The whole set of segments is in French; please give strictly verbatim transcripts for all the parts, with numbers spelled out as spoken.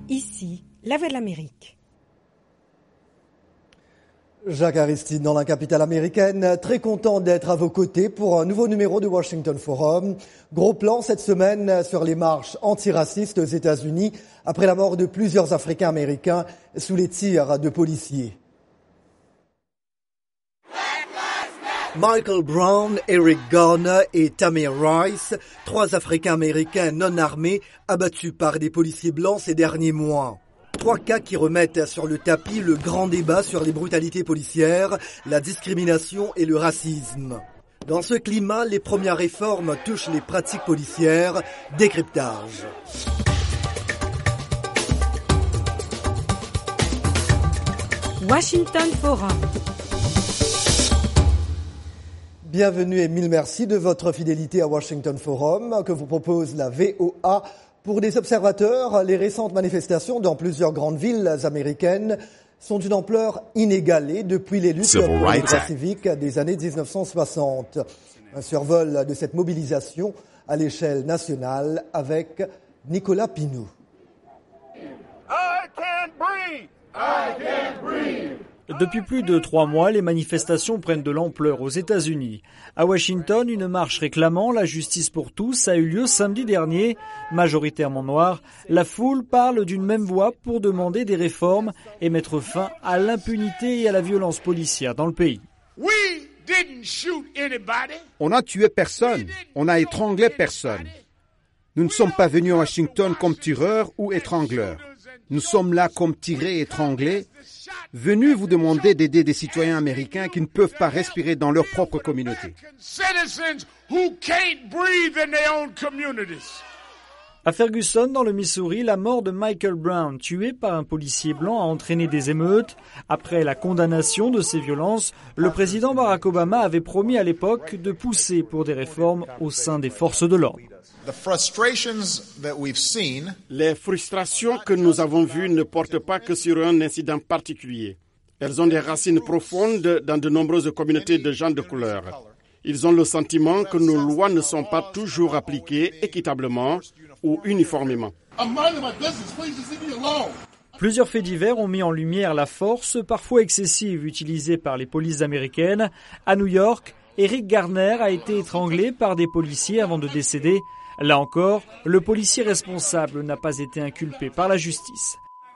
Ici, la Voix de l'Amérique. Jacques Aristide dans la capitale américaine, très content d'être à vos côtés pour un nouveau numéro du Washington Forum. Gros plan cette semaine sur les marches antiracistes aux États-Unis après la mort de plusieurs Africains américains sous les tirs de policiers. Michael Brown, Eric Garner et Tamir Rice, trois Africains américains non armés abattus par des policiers blancs ces derniers mois. Trois cas qui remettent sur le tapis le grand débat sur les brutalités policières, la discrimination et le racisme. Dans ce climat, les premières réformes touchent les pratiques policières. Décryptage. Washington Forum. Bienvenue et mille merci de votre fidélité à Washington Forum que vous propose la V O A. Pour des observateurs, les récentes manifestations dans plusieurs grandes villes américaines sont d'une ampleur inégalée depuis les luttes pour les droits civiques des années dix-neuf cent soixante. Un survol de cette mobilisation à l'échelle nationale avec Nicolas Pinault. I can't breathe. I can't breathe. Depuis plus de trois mois, les manifestations prennent de l'ampleur aux États-Unis. À Washington, une marche réclamant la justice pour tous a eu lieu samedi dernier. Majoritairement noire, la foule parle d'une même voix pour demander des réformes et mettre fin à l'impunité et à la violence policière dans le pays. On n'a tué personne, on n'a étranglé personne. Nous ne sommes pas venus à Washington comme tireurs ou étrangleurs. Nous sommes là comme tirés et étranglés, venus vous demander d'aider des citoyens américains qui ne peuvent pas respirer dans leur propre communauté. À Ferguson, dans le Missouri, la mort de Michael Brown, tué par un policier blanc, a entraîné des émeutes. Après la condamnation de ces violences, le président Barack Obama avait promis à l'époque de pousser pour des réformes au sein des forces de l'ordre. Les frustrations que nous avons vues ne portent pas que sur un incident particulier. Elles ont des racines profondes dans de nombreuses communautés de gens de couleur. Ils ont le sentiment que nos lois ne sont pas toujours appliquées équitablement ou uniformément. Plusieurs faits divers ont mis en lumière la force, parfois excessive, utilisée par les polices américaines. À New York, Eric Garner a été étranglé par des policiers avant de décéder. Là encore, le policier responsable n'a pas été inculpé par la justice.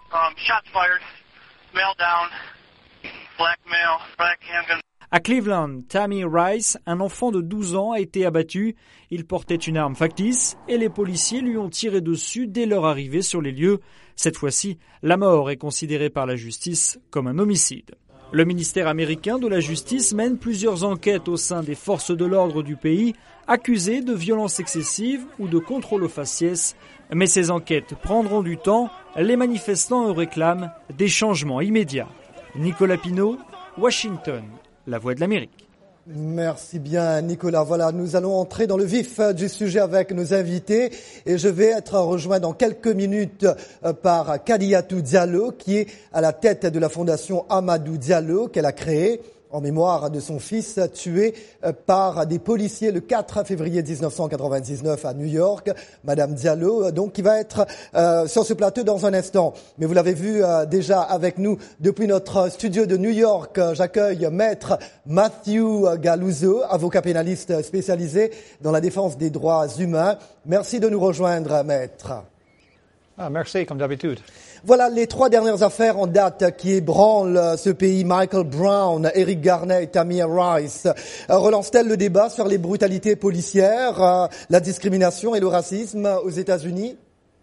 À Cleveland, Tamir Rice, un enfant de douze ans, a été abattu. Il portait une arme factice et les policiers lui ont tiré dessus dès leur arrivée sur les lieux. Cette fois-ci, la mort est considérée par la justice comme un homicide. Le ministère américain de la Justice mène plusieurs enquêtes au sein des forces de l'ordre du pays, accusées de violences excessives ou de contrôle aux faciès. Mais ces enquêtes prendront du temps. Les manifestants eux réclament des changements immédiats. Nicolas Pinault, Washington, la Voix de l'Amérique. Merci bien Nicolas. Voilà, nous allons entrer dans le vif du sujet avec nos invités et je vais être rejoint dans quelques minutes par Kadiatou Diallo qui est à la tête de la fondation Amadou Diallo qu'elle a créée en mémoire de son fils tué par des policiers le quatre février dix-neuf cent quatre-vingt-dix-neuf à New York. Madame Diallo, donc, qui va être euh, sur ce plateau dans un instant. Mais vous l'avez vu euh, déjà avec nous depuis notre studio de New York. J'accueille Maître Matthew Galuzzo, avocat pénaliste spécialisé dans la défense des droits humains. Merci de nous rejoindre, Maître. Ah, merci, comme d'habitude. Voilà les trois dernières affaires en date qui ébranlent ce pays. Michael Brown, Eric Garner et Tamir Rice. Euh, relance-t-elle le débat sur les brutalités policières, euh, la discrimination et le racisme aux États-Unis?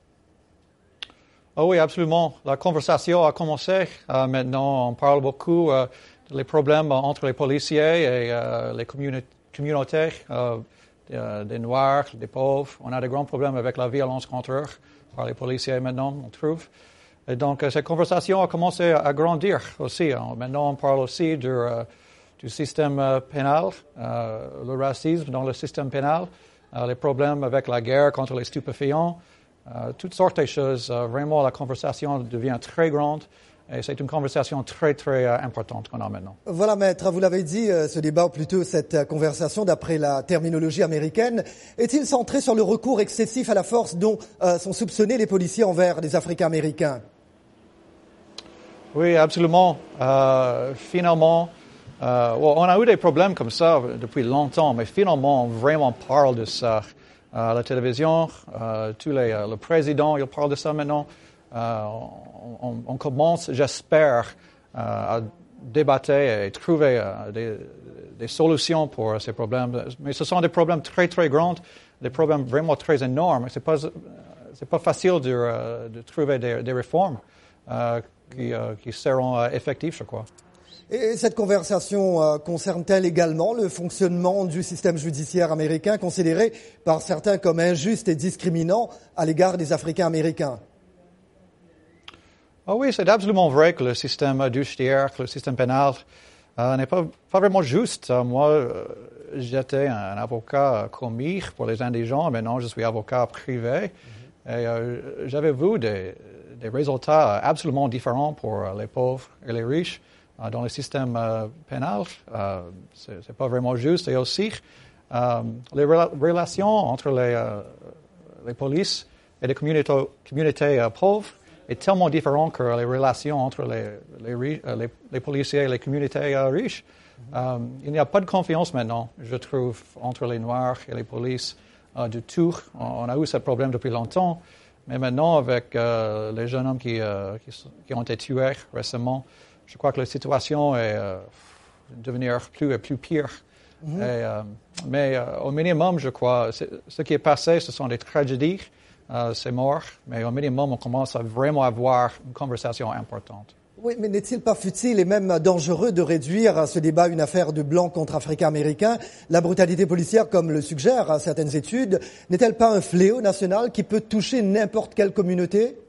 Oh oui, absolument. La conversation a commencé. Euh, maintenant, on parle beaucoup euh, des problèmes entre les policiers et euh, les communi- communautés, euh, des, des Noirs, des pauvres. On a des grands problèmes avec la violence contre eux par les policiers maintenant, on trouve. Et donc, cette conversation a commencé à grandir aussi. Maintenant, on parle aussi du, euh, du système euh, pénal, euh, le racisme dans le système pénal, euh, les problèmes avec la guerre contre les stupéfiants, euh, toutes sortes de choses. Euh, vraiment, la conversation devient très grande Et c'est une conversation très, très euh, importante qu'on a maintenant. Voilà, maître, vous l'avez dit, euh, ce débat, ou plutôt cette euh, conversation, d'après la terminologie américaine, est-il centré sur le recours excessif à la force dont euh, sont soupçonnés les policiers envers les Africains-Américains? Oui, absolument. Euh, finalement, euh, well, on a eu des problèmes comme ça depuis longtemps, mais finalement, on vraiment parle de ça à la télévision. Euh, tous les, euh, le président, il parle de ça maintenant. Euh, on, on commence, j'espère, euh, à débattre et trouver euh, des, des solutions pour ces problèmes. Mais ce sont des problèmes très, très grands, des problèmes vraiment très énormes. C'est pas, c'est pas facile de, euh, de trouver des, des réformes euh, qui, euh, qui seront euh, effectives, je crois. Et cette conversation euh, concerne-t-elle également le fonctionnement du système judiciaire américain, considéré par certains comme injuste et discriminant à l'égard des Africains-Américains? Oh oui, c'est absolument vrai que le système judiciaire, que le système pénal euh, n'est pas, pas vraiment juste. Euh, moi, euh, j'étais un avocat commis pour les indigents, maintenant je suis avocat privé. Mm-hmm. Et euh, j'avais vu des, des résultats absolument différents pour les pauvres et les riches euh, dans le système euh, pénal. Euh, c'est, c'est pas vraiment juste. Et aussi, euh, les rela- relations entre les, euh, les polices et les communautés, communautés euh, pauvres est tellement différent que les relations entre les, les, les, les policiers et les communautés euh, riches. Euh, il n'y a pas de confiance maintenant, je trouve, entre les Noirs et les polices euh, du tout. On a eu ce problème depuis longtemps, mais maintenant, avec euh, les jeunes hommes qui, euh, qui, qui ont été tués récemment, je crois que la situation est euh, devenir plus et plus pire. Mm-hmm. Et, euh, mais euh, au minimum, je crois, ce qui est passé, ce sont des tragédies. Euh, c'est mort, mais au minimum, on commence à vraiment avoir une conversation importante. Oui, mais n'est-il pas futile et même dangereux de réduire ce débat à une affaire de blancs contre Africains-Américains? La brutalité policière, comme le suggèrent certaines études, n'est-elle pas un fléau national qui peut toucher n'importe quelle communauté?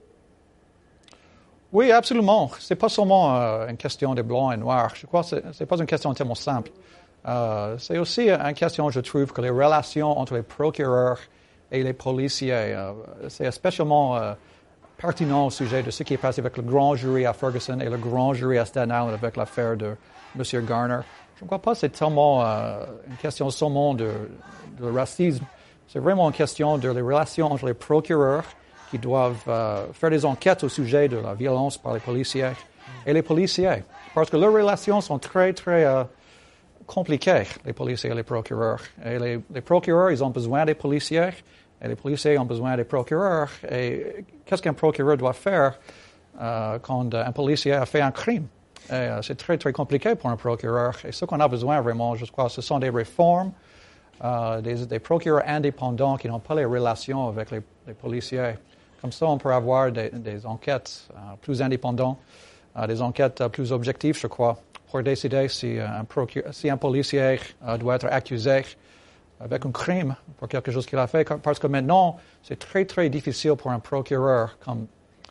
Oui, absolument. C'est pas seulement euh, une question de blancs et noirs. Je crois que c'est, c'est pas une question tellement simple. Euh, c'est aussi une question, je trouve, que les relations entre les procureurs et les policiers, euh, c'est especiellement euh, pertinent au sujet de ce qui est passé avec le grand jury à Ferguson et le grand jury à Staten Island avec l'affaire de M. Garner. Je ne crois pas que c'est tellement euh, une question seulement de, de racisme. C'est vraiment une question de les relations entre les procureurs qui doivent euh, faire des enquêtes au sujet de la violence par les policiers et les policiers. Parce que leurs relations sont très, très euh, compliquées, les policiers et les procureurs. Et les, les procureurs, ils ont besoin des policiers. Et les policiers ont besoin des procureurs. Et qu'est-ce qu'un procureur doit faire euh, quand un policier a fait un crime? Et, euh, c'est très, très compliqué pour un procureur. Et ce qu'on a besoin vraiment, je crois, ce sont des réformes, euh, des, des procureurs indépendants qui n'ont pas les relations avec les, les policiers. Comme ça, on peut avoir des, des enquêtes euh, plus indépendantes, euh, des enquêtes euh, plus objectives, je crois, pour décider si, euh, un, procure- si un policier euh, doit être accusé avec un crime pour quelque chose qu'il a fait, parce que maintenant, c'est très, très difficile pour un procureur, comme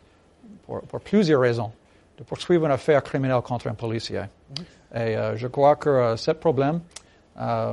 pour, pour plusieurs raisons, de poursuivre une affaire criminelle contre un policier. Mm-hmm. Et euh, je crois que euh, ce problème, euh,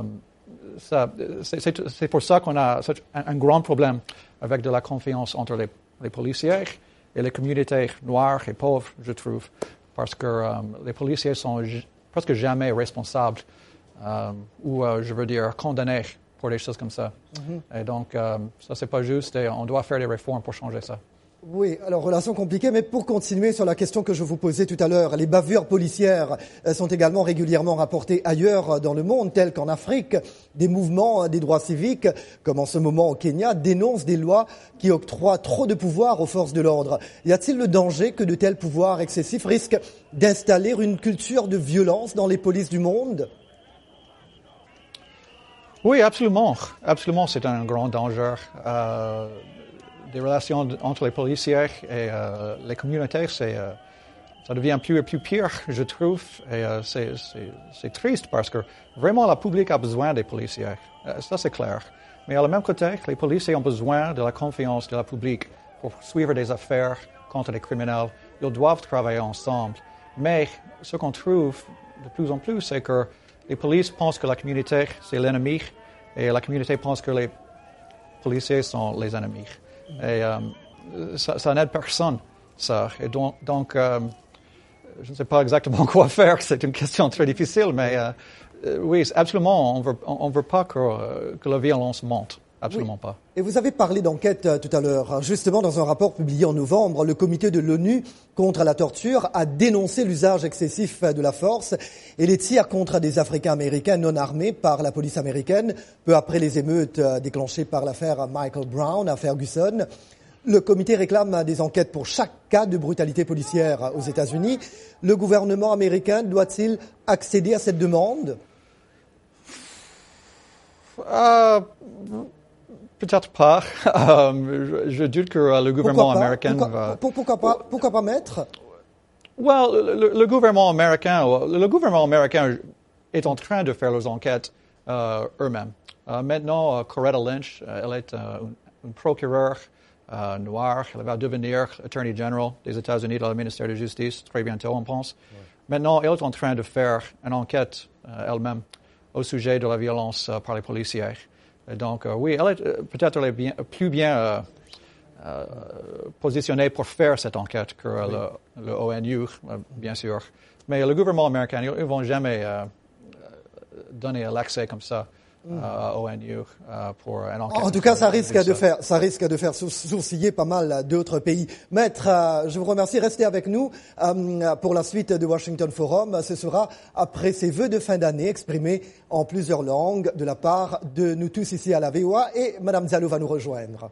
ça, c'est, c'est, c'est pour ça qu'on a un, un grand problème avec de la confiance entre les, les policiers et les communautés noires et pauvres, je trouve, parce que euh, les policiers sont j- presque jamais responsables euh, ou, euh, je veux dire, condamnés pour des choses comme ça. Mm-hmm. Et donc, euh, ça, c'est pas juste et on doit faire des réformes pour changer ça. Oui, alors relation compliquée, mais pour continuer sur la question que je vous posais tout à l'heure, les bavures policières sont également régulièrement rapportées ailleurs dans le monde, telles qu'en Afrique. Des mouvements des droits civiques, comme en ce moment au Kenya, dénoncent des lois qui octroient trop de pouvoir aux forces de l'ordre. Y a-t-il le danger que de tels pouvoirs excessifs risquent d'installer une culture de violence dans les polices du monde ? Oui, absolument. Absolument, c'est un grand danger. Euh, des relations entre les policiers et euh, les communautés, c'est, euh, ça devient plus et plus pire, je trouve. Et euh, c'est, c'est, c'est triste parce que vraiment, le public a besoin des policiers. Euh, ça, c'est clair. Mais à la même côté, les policiers ont besoin de la confiance de la public pour suivre des affaires contre les criminels. Ils doivent travailler ensemble. Mais ce qu'on trouve de plus en plus, c'est que les polices pensent que la communauté, c'est l'ennemi, et la communauté pense que les policiers sont les ennemis. Et euh, ça, ça n'aide personne, ça. Et donc, donc euh, je ne sais pas exactement quoi faire, c'est une question très difficile, mais euh, euh, oui, absolument, on ne veut, on veut pas que, euh, que la violence monte. Absolument oui. pas. Et vous avez parlé d'enquête euh, tout à l'heure. Justement, dans un rapport publié en novembre, le comité de l'ONU contre la torture a dénoncé l'usage excessif de la force et les tirs contre des Africains-Américains non armés par la police américaine, peu après les émeutes euh, déclenchées par l'affaire Michael Brown à Ferguson. Le comité réclame des enquêtes pour chaque cas de brutalité policière aux États-Unis. Le gouvernement américain doit-il accéder à cette demande ? Euh, peut-être pas. Euh, je, je doute que euh, le gouvernement américain pourquoi, va... pour, pourquoi pas, pourquoi pas mettre? Well, le, le gouvernement américain, le gouvernement américain est en train de faire leurs enquêtes euh, eux-mêmes. Euh, maintenant, euh, Coretta Lynch, euh, elle est euh, une, une procureure euh, noire. Elle va devenir Attorney General des États-Unis dans le ministère de la Justice très bientôt, on pense. Ouais. Maintenant, elle est en train de faire une enquête euh, elle-même au sujet de la violence euh, par les policiers. Et donc, euh, oui, elle est euh, peut-être elle est bien, plus bien euh, euh, positionnée pour faire cette enquête que oui. le, le O N U, euh, bien sûr. Mais le gouvernement américain, ils ne vont jamais euh, donner l'accès comme ça mm. à O N U euh, pour une enquête. En tout cas, ça risque de faire, ça risque de faire sourciller pas mal d'autres pays. Maître, euh, je vous remercie. Restez avec nous euh, pour la suite de Washington Forum. Ce sera après ces vœux de fin d'année exprimés en plusieurs langues de la part de nous tous ici à la V O A et Madame Diallo va nous rejoindre.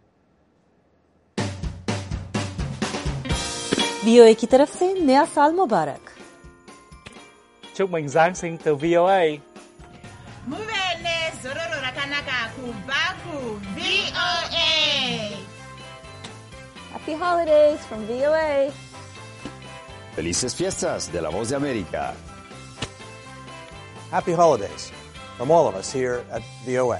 V O A की तरफ से नया साल मुबारक। Chúc mừng Giáng sinh từ V O A. Muvene zororo rakanaka kubaku V O A. Happy holidays from V O A. Felices fiestas de la Voz de América. Happy holidays from all of us here at V O A.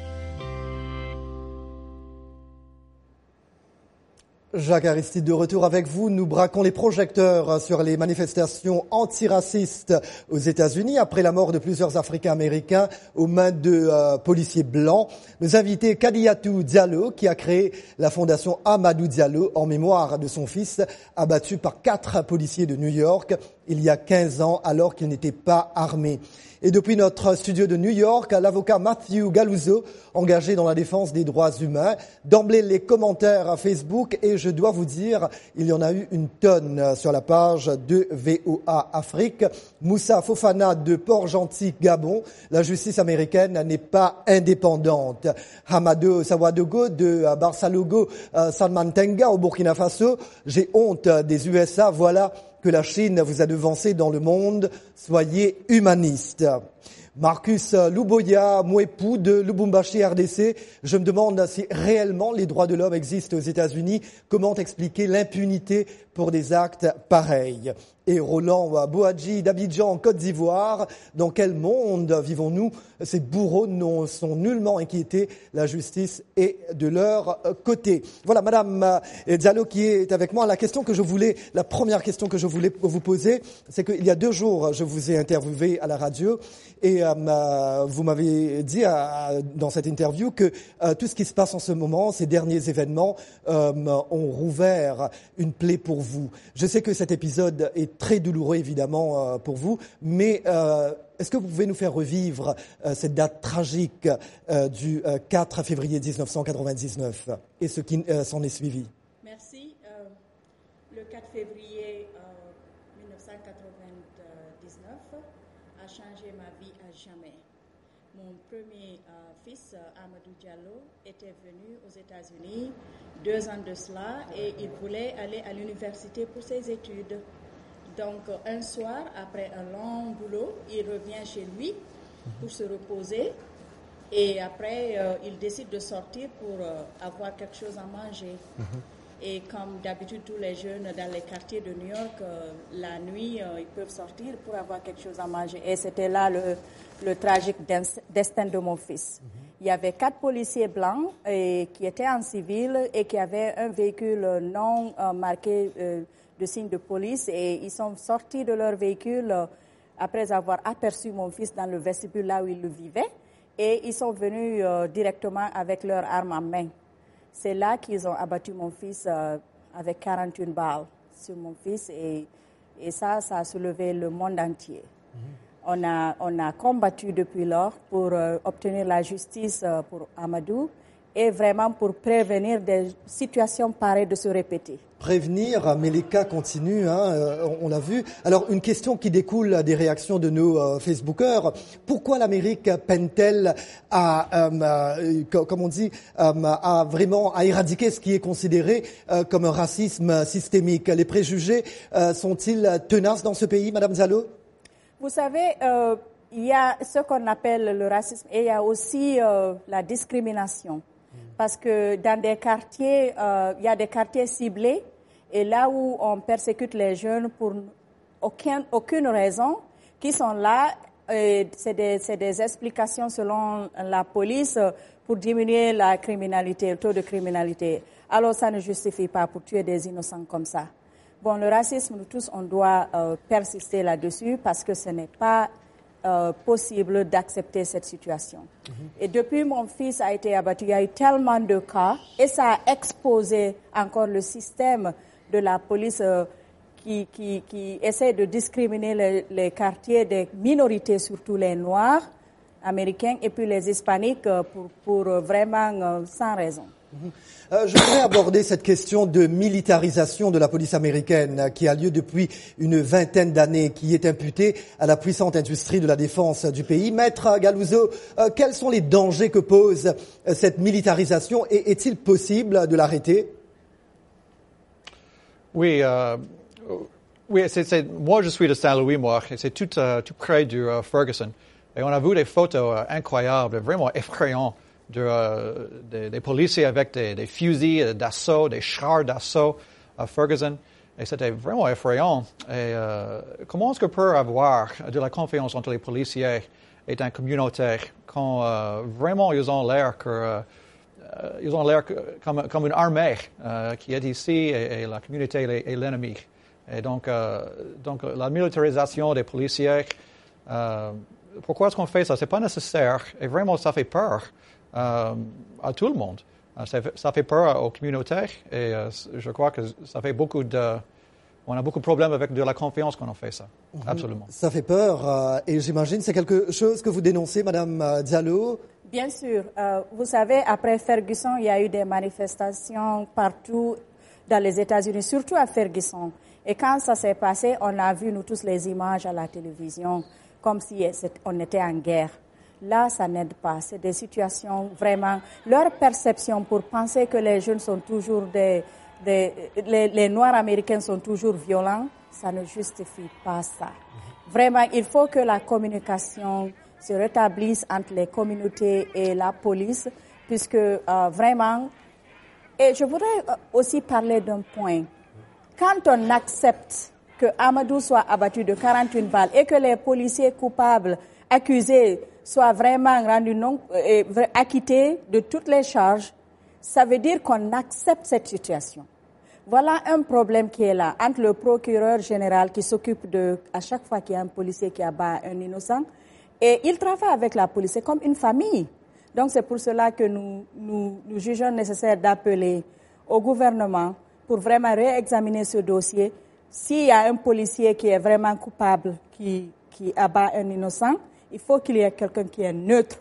Jacques Aristide de retour avec vous. Nous braquons les projecteurs sur les manifestations antiracistes aux États-Unis après la mort de plusieurs Africains-Américains aux mains de euh, policiers blancs. Nos invités Kadiatou Diallo, qui a créé la fondation Amadou Diallo en mémoire de son fils, abattu par quatre policiers de New York il y a quinze ans alors qu'il n'était pas armé. Et depuis notre studio de New York, l'avocat Matthew Galuzzo, engagé dans la défense des droits humains. D'emblée, les commentaires à Facebook, et je dois vous dire, il y en a eu une tonne sur la page de V O A Afrique. Moussa Fofana de Port-Gentil, Gabon. La justice américaine n'est pas indépendante. Hamado Sawadogo de Barsalogo, Salmantenga au Burkina Faso. J'ai honte des U S A, voilà que la Chine vous a devancé dans le monde, soyez humaniste. Marcus Luboya Mwepu de Lubumbashi R D C, je me demande si réellement les droits de l'homme existent aux États-Unis. Comment expliquer l'impunité pour des actes pareils? Et Roland Boadji d'Abidjan en Côte d'Ivoire, dans quel monde vivons-nous? Ces bourreaux ne sont nullement inquiétés, la justice est de leur côté. Voilà, Madame Diallo qui est avec moi. La question que je voulais, la première question que je voulais vous poser, c'est qu'il y a deux jours, je vous ai interviewé à la radio et euh, vous m'avez dit euh, dans cette interview que euh, tout ce qui se passe en ce moment, ces derniers événements, euh, ont rouvert une plaie pour vous. Je sais que cet épisode est très douloureux évidemment euh, pour vous, mais euh, est-ce que vous pouvez nous faire revivre euh, cette date tragique euh, du euh, quatre février dix-neuf cent quatre-vingt-dix-neuf et ce qui euh, s'en est suivi? Merci. Euh, le quatre février euh, mille neuf cent quatre-vingt-dix-neuf a changé ma vie à jamais. Mon premier euh, fils, Amadou Diallo, était venu aux États-Unis deux ans de cela et il voulait aller à l'université pour ses études. Donc, un soir, après un long boulot, il revient chez lui pour se reposer et après, euh, il décide de sortir pour euh, avoir quelque chose à manger. Mm-hmm. Et comme d'habitude, tous les jeunes dans les quartiers de New York, euh, la nuit, euh, ils peuvent sortir pour avoir quelque chose à manger. Et c'était là le, le tragique destin de mon fils. Mm-hmm. Il y avait quatre policiers blancs et, qui étaient en civil et qui avaient un véhicule non euh, marqué euh, de signes de police et ils sont sortis de leur véhicule euh, après avoir aperçu mon fils dans le vestibule là où il le vivait et ils sont venus euh, directement avec leurs armes en main. C'est là qu'ils ont abattu mon fils euh, avec quarante et une balles sur mon fils et Et ça, ça a soulevé le monde entier. On a, on a combattu depuis lors pour euh, obtenir la justice euh, pour Amadou et vraiment pour prévenir des situations pareilles de se répéter. Prévenir, mais les cas continuent, hein, euh, on l'a vu. Alors, une question qui découle des réactions de nos euh, Facebookers. Pourquoi l'Amérique peine-t-elle à, euh, euh, comme on dit, euh, à vraiment à éradiquer ce qui est considéré euh, comme un racisme systémique? Les préjugés euh, sont-ils tenaces dans ce pays, Madame Diallo? Vous savez, euh, il y a ce qu'on appelle le racisme et il y a aussi euh, la discrimination. Parce que dans des quartiers, euh, il y a des quartiers ciblés et là où on persécute les jeunes pour aucun, aucune raison, qui sont là, et c'est des, c'est des explications selon la police pour diminuer la criminalité, le taux de criminalité. Alors ça ne justifie pas pour tuer des innocents comme ça. Bon, le racisme, nous tous, on doit euh, persister là-dessus parce que ce n'est pas euh, possible d'accepter cette situation. Mm-hmm. Et depuis mon fils a été abattu, il y a eu tellement de cas et ça a exposé encore le système de la police euh, qui, qui, qui essaie de discriminer les, les quartiers des minorités, surtout les Noirs américains et puis les Hispaniques euh, pour, pour euh, vraiment euh, sans raison. Mm-hmm. Euh, je voudrais aborder cette question de militarisation de la police américaine euh, qui a lieu depuis une vingtaine d'années, qui est imputée à la puissante industrie de la défense du pays. Maître Galouzeau, euh, quels sont les dangers que pose euh, cette militarisation et est-il possible de l'arrêter? Oui, euh, oui c'est, c'est, moi je suis de Saint-Louis, moi, et c'est tout, euh, tout près du uh, Ferguson. Et on a vu des photos euh, incroyables, vraiment effrayantes. De, euh, des, des policiers avec des, des fusils d'assaut, des chars d'assaut à Ferguson. Et c'était vraiment effrayant. Et euh, comment est-ce qu'on peut avoir de la confiance entre les policiers et un communautaire quand euh, vraiment ils ont l'air que euh, ils ont l'air comme, comme une armée euh, qui est ici et, et la communauté est, est l'ennemi. Et donc, euh, donc la militarisation des policiers, euh, pourquoi est-ce qu'on fait ça? C'est pas nécessaire et vraiment ça fait peur. Euh, à tout le monde. Euh, ça, fait, ça fait peur aux communautés et euh, je crois que ça fait beaucoup de... On a beaucoup de problèmes avec de la confiance quand on fait ça. Mm-hmm. Absolument. Ça fait peur euh, et j'imagine c'est quelque chose que vous dénoncez, Madame Diallo? Bien sûr. Euh, vous savez, après Ferguson, il y a eu des manifestations partout dans les États-Unis, surtout à Ferguson. Et quand ça s'est passé, on a vu, nous tous, les images à la télévision, comme si on était en guerre. Là, ça n'aide pas. C'est des situations vraiment... Leur perception pour penser que les jeunes sont toujours des... des les, les Noirs américains sont toujours violents, ça ne justifie pas ça. Vraiment, il faut que la communication se rétablisse entre les communautés et la police, puisque euh, vraiment... Et je voudrais aussi parler d'un point. Quand on accepte que Amadou soit abattu de quarante et une balles et que les policiers coupables, accusés, soit vraiment rendu non, euh, acquitté de toutes les charges, ça veut dire qu'on accepte cette situation. Voilà un problème qui est là entre le procureur général qui s'occupe de, à chaque fois qu'il y a un policier qui abat un innocent, et il travaille avec la police, c'est comme une famille. Donc c'est pour cela que nous, nous, nous jugeons nécessaire d'appeler au gouvernement pour vraiment réexaminer ce dossier. S'il y a un policier qui est vraiment coupable, qui, qui abat un innocent, il faut qu'il y ait quelqu'un qui est neutre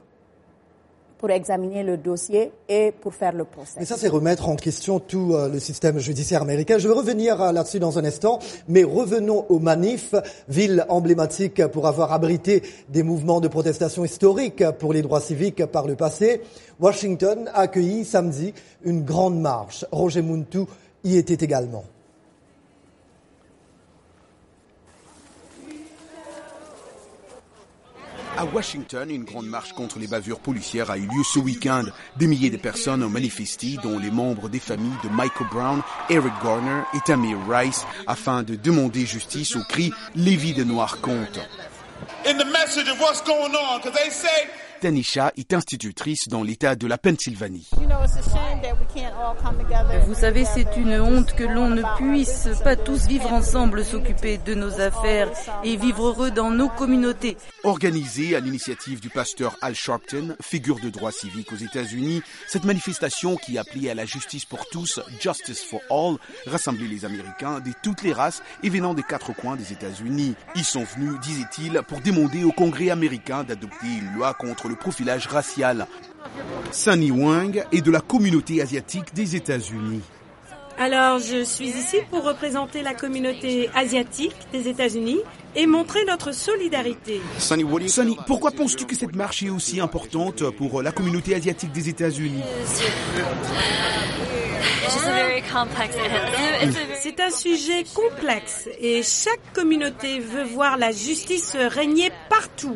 pour examiner le dossier et pour faire le procès. Mais ça, c'est remettre en question tout euh, le système judiciaire américain. Je vais revenir euh, là-dessus dans un instant, mais revenons aux manifs, ville emblématique pour avoir abrité des mouvements de protestation historiques pour les droits civiques par le passé. Washington a accueilli samedi une grande marche. Roger Muntu y était également. À Washington, une grande marche contre les bavures policières a eu lieu ce week-end. Des milliers de personnes ont manifesté, dont les membres des familles de Michael Brown, Eric Garner et Tamir Rice, afin de demander justice au cri « Les vies de Noirs comptent ». In the message of what's going on, because they say Tanisha est institutrice dans l'État de la Pennsylvanie. Vous savez, c'est une honte que l'on ne puisse pas tous vivre ensemble, s'occuper de nos affaires et vivre heureux dans nos communautés. Organisée à l'initiative du pasteur Al Sharpton, figure de droit civique aux États-Unis, cette manifestation qui appelait à la justice pour tous, Justice for All, rassemblait les Américains de toutes les races et venant des quatre coins des États-Unis. Ils sont venus, disait-il, pour demander au Congrès américain d'adopter une loi contre le profilage racial. Sunny Wang est de la communauté asiatique des États-Unis. Alors, je suis ici pour représenter la communauté asiatique des États-Unis et montrer notre solidarité. Sunny, Sunny, pourquoi penses-tu que cette marche est aussi importante pour la communauté asiatique des États-Unis? C'est un sujet complexe et chaque communauté veut voir la justice régner partout.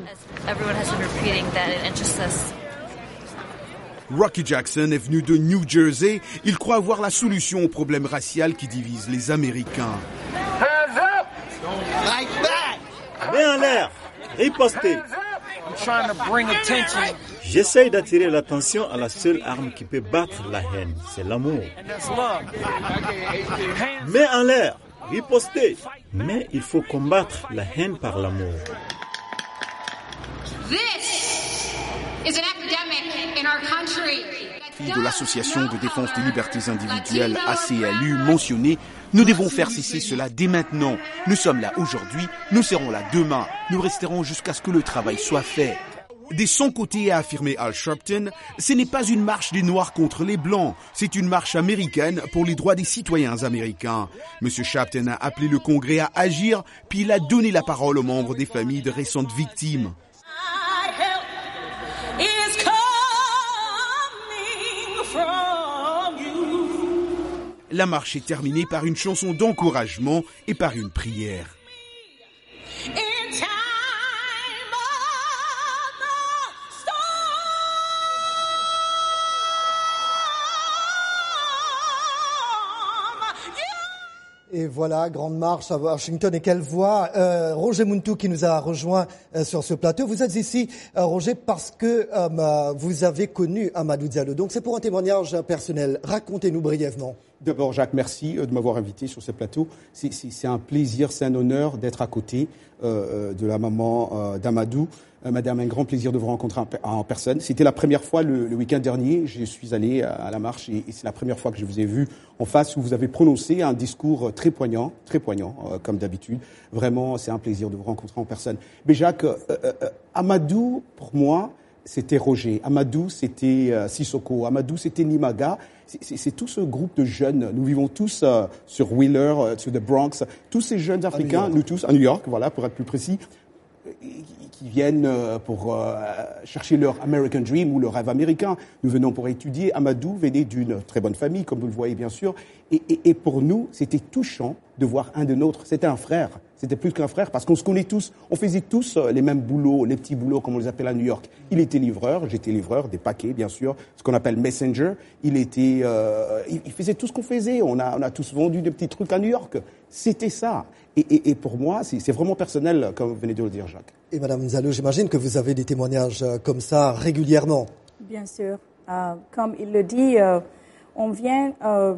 Rocky Jackson est venu de New Jersey. Il croit avoir la solution au problème racial qui divise les Américains. Hands up! Like that! Main en l'air! Ripostez! J'essaye d'attirer l'attention à la seule arme qui peut battre la haine, c'est l'amour. Main en l'air! Ripostez! Mais il faut combattre la haine par l'amour. De l'association de défense des libertés individuelles A C L U mentionnée, nous devons faire cesser cela dès maintenant. Nous sommes là aujourd'hui, nous serons là demain, nous resterons jusqu'à ce que le travail soit fait. De son côté, a affirmé Al Sharpton, ce n'est pas une marche des Noirs contre les Blancs, c'est une marche américaine pour les droits des citoyens américains. Monsieur Sharpton a appelé le Congrès à agir, puis il a donné la parole aux membres des familles de récentes victimes. La marche est terminée par une chanson d'encouragement et par une prière. Et voilà, grande marche à Washington. Et quelle voix, euh, Roger Muntu qui nous a rejoint euh, sur ce plateau. Vous êtes ici, euh, Roger, parce que euh, vous avez connu Amadou Diallo. Donc c'est pour un témoignage personnel. Racontez-nous brièvement. D'abord, Jacques, merci de m'avoir invité sur ce plateau. C'est, c'est, c'est un plaisir, c'est un honneur d'être à côté euh, de la maman euh, d'Amadou. Euh, Madame, un grand plaisir de vous rencontrer en, en personne. C'était la première fois le, le week-end dernier. Je suis allé à, à la marche et, et c'est la première fois que je vous ai vu en face où vous avez prononcé un discours très poignant, très poignant, euh, comme d'habitude. Vraiment, c'est un plaisir de vous rencontrer en personne. Mais Jacques, euh, euh, Amadou, pour moi, c'était Roger. Amadou, c'était euh, Sissoko. Amadou, c'était Nimaga. C'est, c'est, c'est tout ce groupe de jeunes. Nous vivons tous euh, sur Wheeler, euh, sur the Bronx. Tous ces jeunes Africains, nous tous, à New York, voilà, pour être plus précis, qui viennent euh, pour euh, chercher leur American Dream ou leur rêve américain. Nous venons pour étudier. Amadou venait d'une très bonne famille, comme vous le voyez bien sûr. Et, et, et pour nous, c'était touchant de voir un de nôtres. C'était un frère. C'était plus qu'un frère parce qu'on se connaît tous. On faisait tous les mêmes boulots, les petits boulots comme on les appelle à New York. Il était livreur, j'étais livreur, des paquets bien sûr, ce qu'on appelle messenger. Il était, euh, il faisait tout ce qu'on faisait. On a, on a tous vendu des petits trucs à New York. C'était ça. Et, et, et pour moi, c'est, c'est vraiment personnel, comme vous venez de le dire, Jacques. Et Madame Diallo, j'imagine que vous avez des témoignages comme ça régulièrement. Bien sûr. Euh, comme il le dit, euh, on vient... Euh,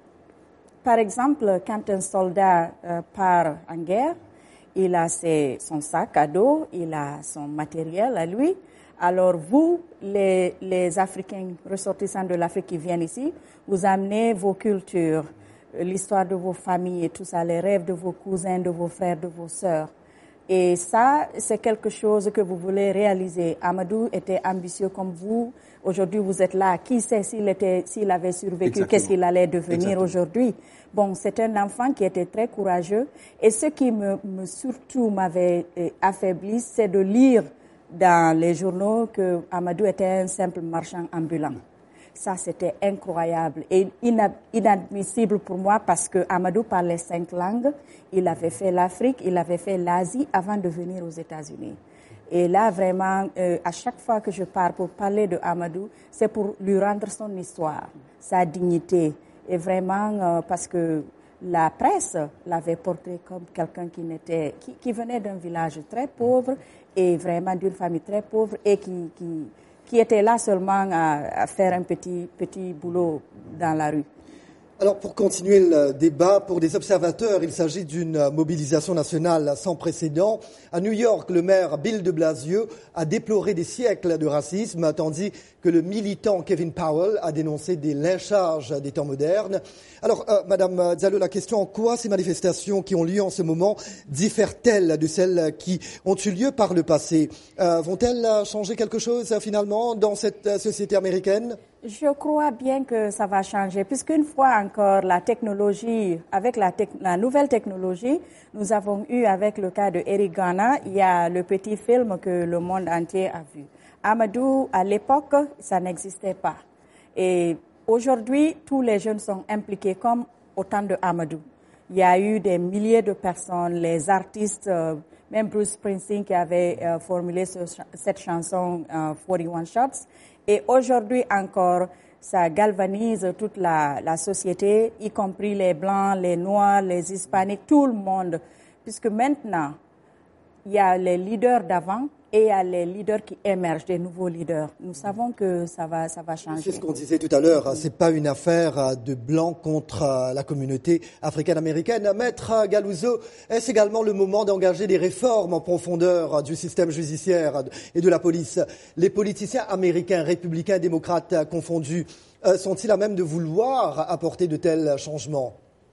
Par exemple, quand un soldat euh, part en guerre, il a ses, son sac à dos, il a son matériel à lui. Alors vous, les, les Africains ressortissants de l'Afrique qui viennent ici, vous amenez vos cultures, l'histoire de vos familles et tout ça, les rêves de vos cousins, de vos frères, de vos sœurs. Et ça, c'est quelque chose que vous voulez réaliser. Amadou était ambitieux comme vous. Aujourd'hui, vous êtes là. Qui sait s'il était, s'il avait survécu, Exactement. Qu'est-ce qu'il allait devenir Exactement. Aujourd'hui? Bon, c'est un enfant qui était très courageux. Et ce qui me, me surtout m'avait affaibli, c'est de lire dans les journaux que Amadou était un simple marchand ambulant. Ça, c'était incroyable et inadmissible pour moi parce que Amadou parlait cinq langues. Il avait fait l'Afrique, il avait fait l'Asie avant de venir aux États-Unis. Et là, vraiment, euh, à chaque fois que je pars pour parler de Amadou, c'est pour lui rendre son histoire, sa dignité. Et vraiment, euh, parce que la presse l'avait porté comme quelqu'un qui, n'était, qui, qui venait d'un village très pauvre et vraiment d'une famille très pauvre et qui, qui, qui était là seulement à, à faire un petit, petit boulot dans la rue. Alors, pour continuer le débat, pour des observateurs, il s'agit d'une mobilisation nationale sans précédent. À New York, le maire Bill de Blasio a déploré des siècles de racisme, tandis que le militant Kevin Powell a dénoncé des lynchages des temps modernes. Alors, euh, Madame Diallo, la question, en quoi ces manifestations qui ont lieu en ce moment diffèrent-elles de celles qui ont eu lieu par le passé? euh, Vont-elles changer quelque chose, finalement, dans cette société américaine? Je crois bien que ça va changer, puisqu'une fois encore, la technologie, avec la, tec- la nouvelle technologie, nous avons eu avec le cas de Eric Garner, il y a le petit film que le monde entier a vu. Amadou, à l'époque, ça n'existait pas. Et aujourd'hui, tous les jeunes sont impliqués comme au temps de Amadou. Il y a eu des milliers de personnes, les artistes, euh, même Bruce Springsteen qui avait euh, formulé ce, cette chanson euh, forty-one Shots. Et aujourd'hui encore, ça galvanise toute la, la société, y compris les Blancs, les Noirs, les Hispaniques, tout le monde. Puisque maintenant, il y a les leaders d'avant et il y a les leaders qui émergent, des nouveaux leaders. Nous savons que ça va, ça va changer. C'est ce qu'on disait tout à l'heure, c'est pas une affaire de Blancs contre la communauté africaine-américaine. Maître Galouzo, est-ce également le moment d'engager des réformes en profondeur du système judiciaire et de la police? Les politiciens américains, républicains, démocrates confondus, sont-ils à même de vouloir apporter de tels changements?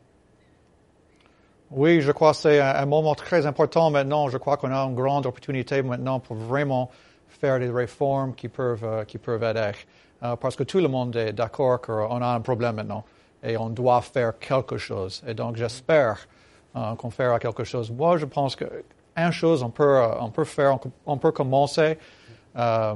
Oui, je crois que c'est un, un moment très important maintenant. Je crois qu'on a une grande opportunité maintenant pour vraiment faire des réformes qui peuvent, euh, qui peuvent aider. Euh, parce que tout le monde est d'accord qu'on a un problème maintenant et on doit faire quelque chose. Et donc, j'espère euh, qu'on fera quelque chose. Moi, je pense qu'une chose, on peut, on peut faire, on peut commencer euh,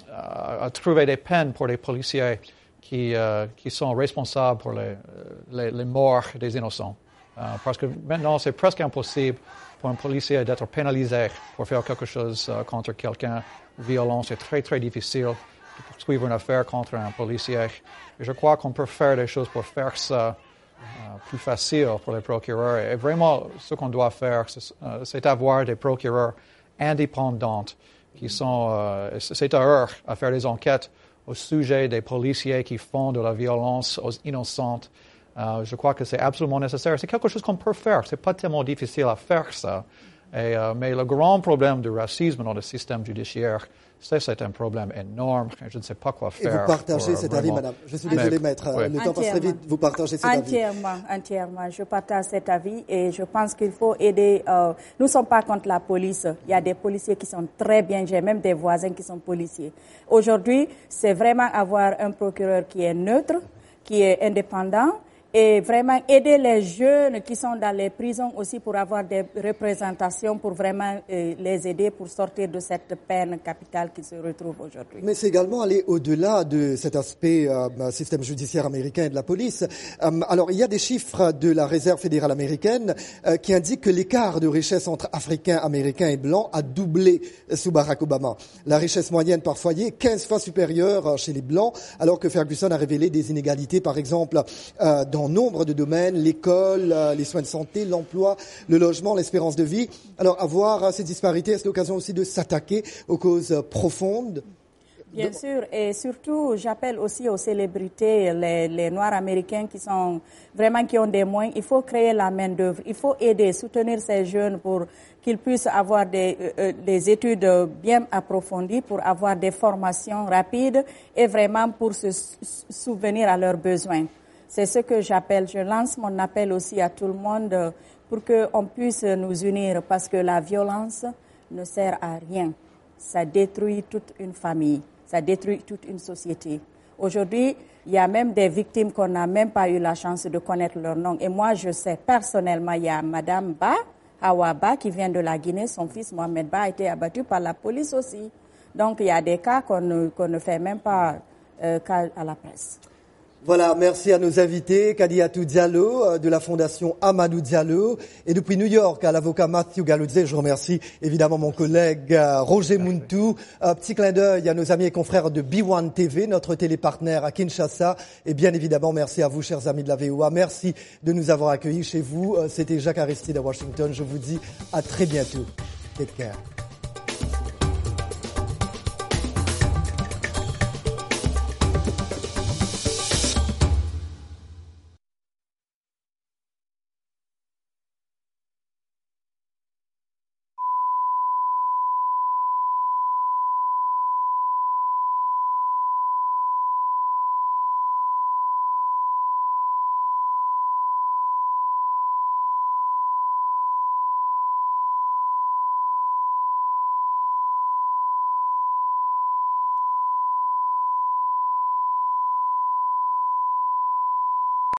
à trouver des peines pour les policiers qui, euh, qui sont responsables pour les, les, les morts des innocents. Uh, parce que maintenant, c'est presque impossible pour un policier d'être pénalisé pour faire quelque chose uh, contre quelqu'un violent. C'est très, très difficile de poursuivre une affaire contre un policier. Et je crois qu'on peut faire des choses pour faire ça uh, plus facile pour les procureurs. Et vraiment, ce qu'on doit faire, c'est, uh, c'est avoir des procureurs indépendants qui sont... Uh, c'est à eux à faire des enquêtes au sujet des policiers qui font de la violence aux innocents. Uh, je crois que c'est absolument nécessaire. C'est quelque chose qu'on peut faire. C'est pas tellement difficile à faire ça. Et, uh, mais le grand problème du racisme dans le système judiciaire, c'est, c'est un problème énorme. Je ne sais pas quoi faire. Et vous partagez pour, cet vraiment... avis, madame. Je suis désolé, maître. Oui. Le temps passe très vite. Vous partagez cet entièrement, avis. Entièrement, entièrement. Je partage cet avis et je pense qu'il faut aider. Euh, nous ne sommes pas contre la police. Il y a des policiers qui sont très bien. J'ai même des voisins qui sont policiers. Aujourd'hui, c'est vraiment avoir un procureur qui est neutre, qui est indépendant, et vraiment aider les jeunes qui sont dans les prisons aussi pour avoir des représentations, pour vraiment euh, les aider pour sortir de cette peine capitale qui se retrouve aujourd'hui. Mais c'est également aller au-delà de cet aspect euh, système judiciaire américain et de la police. Euh, alors, il y a des chiffres de la Réserve fédérale américaine euh, qui indiquent que l'écart de richesse entre Africains, Américains et Blancs a doublé sous Barack Obama. La richesse moyenne par foyer est quinze fois supérieure chez les Blancs, alors que Ferguson a révélé des inégalités, par exemple, euh, dans nombre de domaines, l'école, euh, les soins de santé, l'emploi, le logement, l'espérance de vie. Alors, avoir euh, ces disparités, est-ce l'occasion aussi de s'attaquer aux causes euh, profondes? Bien de... sûr, et surtout, j'appelle aussi aux célébrités, les, les Noirs américains qui sont vraiment, qui ont des moyens. Il faut créer la main-d'œuvre, il faut aider, soutenir ces jeunes pour qu'ils puissent avoir des, euh, des études bien approfondies, pour avoir des formations rapides et vraiment pour se souvenir à leurs besoins. C'est ce que j'appelle, je lance mon appel aussi à tout le monde pour qu'on puisse nous unir parce que la violence ne sert à rien. Ça détruit toute une famille, ça détruit toute une société. Aujourd'hui, il y a même des victimes qu'on n'a même pas eu la chance de connaître leur nom. Et moi, je sais personnellement, il y a Madame Ba, Hawa Ba, qui vient de la Guinée. Son fils Mohamed Ba a été abattu par la police aussi. Donc, il y a des cas qu'on ne, qu'on ne fait même pas euh, cas à la presse. Voilà, merci à nos invités, Kadiatou Diallo de la Fondation Amadou Diallo et depuis New York à l'avocat Matthew Galuzé. Je remercie évidemment mon collègue Roger Muntu. Un petit clin d'œil à nos amis et confrères de B un T V, notre télépartenaire à Kinshasa. Et bien évidemment, merci à vous, chers amis de la V O A. Merci de nous avoir accueillis chez vous. C'était Jacques Aristide à Washington. Je vous dis à très bientôt. Take care.